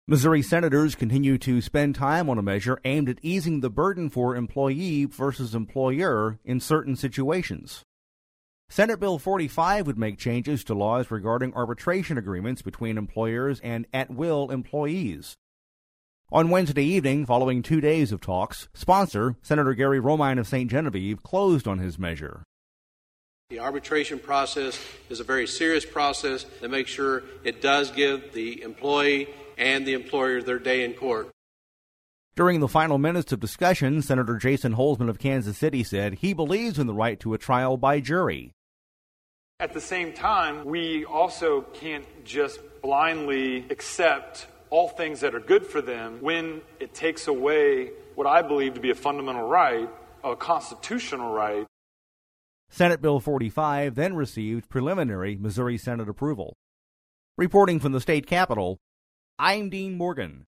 Missouri senators continue to spend time on a measure aimed at easing the burden for employee versus employer in certain situations. Senate Bill 45 would make changes to laws regarding arbitration agreements between employers and at-will employees. On Wednesday evening, following 2 days of talks, sponsor, Senator Gary Romine of St. Genevieve, closed on his measure. The arbitration process is a very serious process to make sure it does give the employee and the employer their day in court. During the final minutes of discussion, Senator Jason Holzman of Kansas City said he believes in the right to a trial by jury. At the same time, we also can't just blindly accept all things that are good for them when it takes away what I believe to be a fundamental right, a constitutional right. Senate Bill 45 then received preliminary Missouri Senate approval. Reporting from the state capitol, I'm Dean Morgan.